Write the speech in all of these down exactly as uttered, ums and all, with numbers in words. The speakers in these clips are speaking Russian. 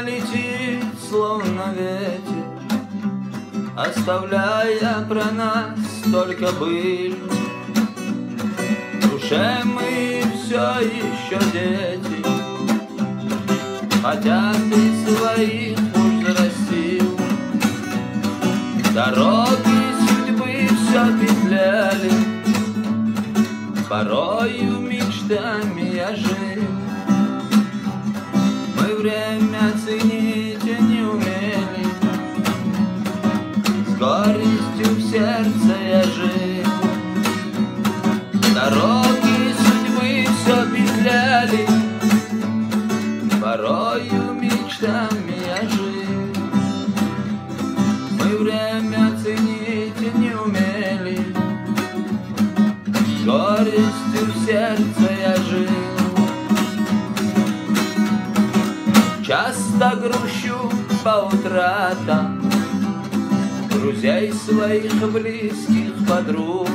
летит, словно ветер, оставляя про нас только быль. В душе мы все еще дети, хотя ты своих уж взрастил. Дороги судьбы все петляли, порою мечтами я жил. Мы время ценить не умели, с горестью в сердце я жил. Дороги судьбы все петляли, порою мечтами я жил. Мы время ценить не умели, с горестью в сердце я жил. Часто грущу по утратам друзей своих близких подруг.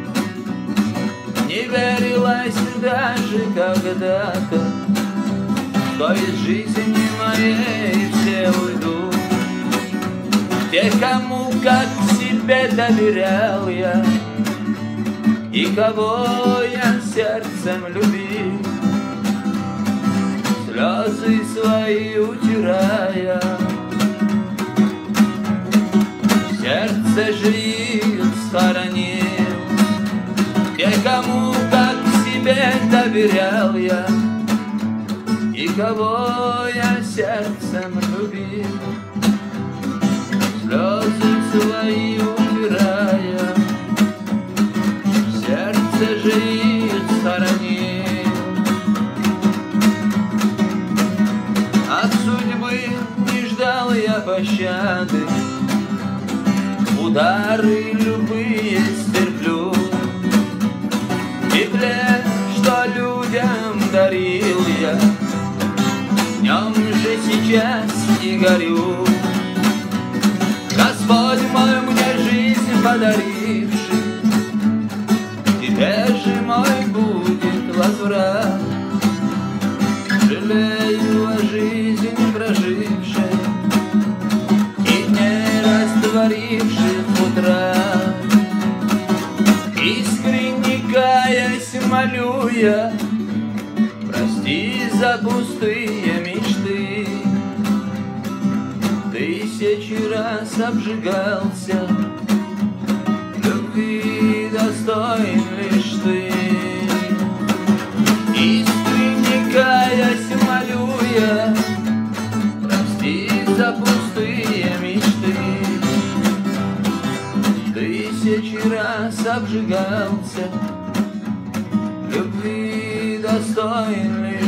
Не верилось даже когда-то, что из жизни моей все уйдут. Те, кому как себе доверял я, и кого я сердцем любил, слезы свои утирая, в сердце же их схоронил. Те, кому как себе доверял я, и кого я сердцем любил, слезы свои убирая, в сердце же их схоронил. От судьбы не ждал я пощады, удары любые стерплю. И плен, что людям дарил я, в нем же сейчас и горю. Господь мой мне жизнь подаривший, тебе же мой будет возврат. Жалею о жизни прожившей и не растворивших утрат. Искренне каясь молю я, прости за пустые мечты. Тысячи раз обжигался, любви достоин лишь ты. Искренне каясь молю я, прости за пустые мечты. Тысячи раз обжигался, любви достоин лишь